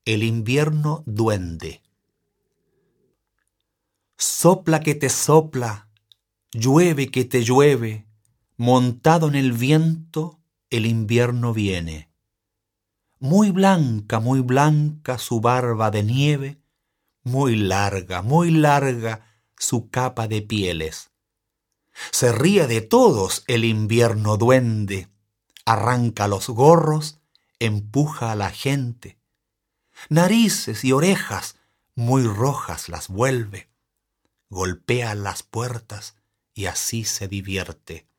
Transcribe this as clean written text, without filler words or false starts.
El invierno duende. Sopla que te sopla, llueve que te llueve, montado en el viento, el invierno viene. Muy blanca su barba de nieve, muy larga su capa de pieles. Se ríe de todos el invierno duende, arranca los gorros, empuja a la gente. Narices y orejas muy rojas las vuelve, golpea las puertas y así se divierte.